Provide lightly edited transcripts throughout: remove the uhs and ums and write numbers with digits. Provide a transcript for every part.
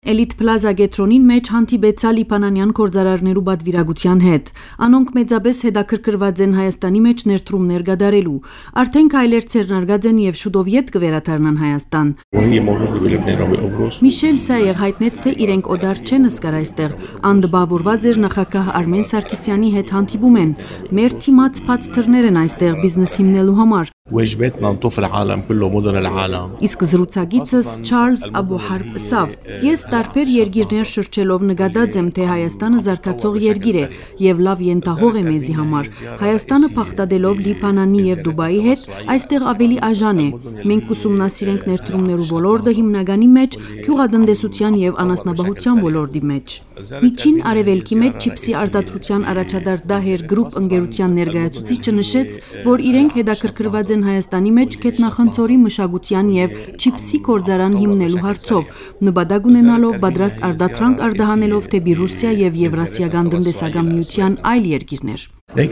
Էլիտ Պլազա գետրոնին մեջ հանդիպեցա լիբանանյան գործարարներու բادվիրագության հետ։ Անոնք մեծապես հետաքրքրված են Հայաստանի մեջ ներդրումներ գդարելու։ Արդեն քայլեր ցերնարգած են եւ շուտով յետ կվերաթարնան Հայաստան։ Միշել Սայեղ հայտնեց, թե իրենք օդար չեն ըսկար այստեղ։ Անդբավորված էր նախագահ Արմեն Սարգսյանի հետ հանդիպում են։ Մեր թիմած փած թռներ են այստեղ բիզնես հիմնելու համար։ Իսկ զրուցակիցս Չարլզ Աբուհարբ Սավ։ Ես տարբեր երկիրներ շրջելով նկատած եմ, թե Հայաստանը զարգացող երկիր է եւ լավ ենթահող է մեզի համար։ Հայաստանը փախտadելով Լիբանանի եւ Դուբայի հետ այստեղ ավելի աժան է։ Մենք ուսումնասիրենք ներդրումներու ոլորտը հիմնականի մեջ գյուղատնտեսության եւ անասնաբահության ոլորտի մեջ։ Միջին արևելքի մեջ չիպսի արտադրության առաջադար Դահեր գրուպ ընկերության ներկայացուցիչը նշեց, որ իրենք հետաքրքրված են Հայաստանի մեջ գետնախնձորի մշակության եւ չիպսի գործարան հիմնելու հարցով, նպատակ ունենալով պատրաստ արտադրանք արտահանելով թեպի Ռուսիա եւ Եվրասիական տնտեսական միության այլ երկիրներ։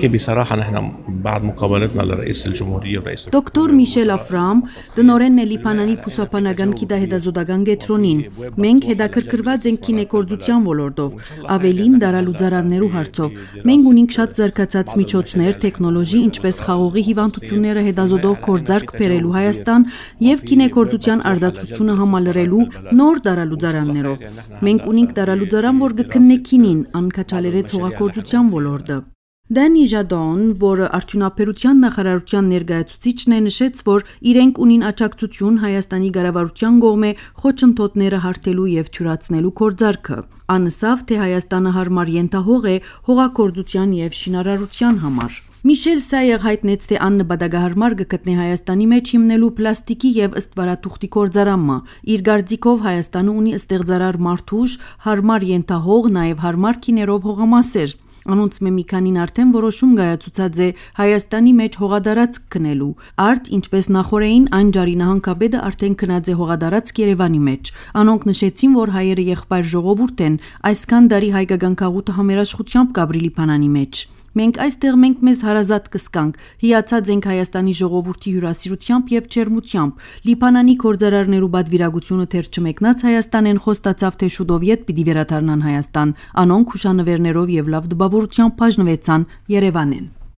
Դոկտոր Միշել Աֆրամ տնօրենն է Լիբանանի բուսապանական գիտահետազոտական կենտրոնին։ Մենք հետաքրքրված ենք գինեգործության ոլորտով, ավելին դարալուծարաններու հարցով։ Մենք ունենք շատ զարգացած միջոցներ, տեխնոլոգի, ինչպես խաղողի հիվանդությունները հետազոտող գործարք բերելու Հայաստան եւ գինեգործության արտադրությունը համալրելու նոր դարալուծարաններով։ Մենք ունենք դարալուծարան, որ կքննի քինին, անքաչալերեց հողագործության ոլորտը։ Դանի Ժադոն, որը արդյունաբերության նախարարության ներկայացուցիչն է, նշեց, որ իրենք ունին աջակցություն Հայաստանի կառավարության կողմէ խոչընդոտները հարթելու եւ թյուրացնելու գործարքը։ Անսավ, թե Հայաստանը հարմար ենթահող է հողագործության եւ շինարարության համար։ Միշել Սայեղ հայտնեց, թե աննպատակահարմար կգտնի Հայաստանի մեջ հիմնելու պլաստիկի եւ ըստվարաթուղթի գործարանը։ Իր կարծիքով Հայաստանը ունի ստեղծարար մարդուժ, հարմար ենթահող, նաեւ հարմար քիներով հողամասեր։ Անոնց մի քանին արդեն որոշում կայացուցած է Հայաստանի մեջ հողադարածք գնելու։ Արդ, ինչպես նախորդին, այն ջարի նահանգապետը արդեն գնաց է հողադարածք Երևանի մեջ։ Անոնք նշեցին, որ հայերը եղբայր ժողովուրդ են, այսքան դարի հայկական քաղուտը համերաշխությամբ կաբրի Լիբանանի մեջ։ Մենք այստեղ մեզ հարազատ կսկանք, հիացած ենք Հայաստանի ժողովրդի հյուրասիրությամբ եւ ջերմությամբ։ Լիբանանի գործարարներու բادվիրագությունը թեր չմեկնած Հայաստան են խոստացավ, թե շուտով յետ պիտի վերադառնան Հայաստան։ Անոնք հուշանվերներով եւ լավ դպավորությամբ բաժնվեցան Երևանեն։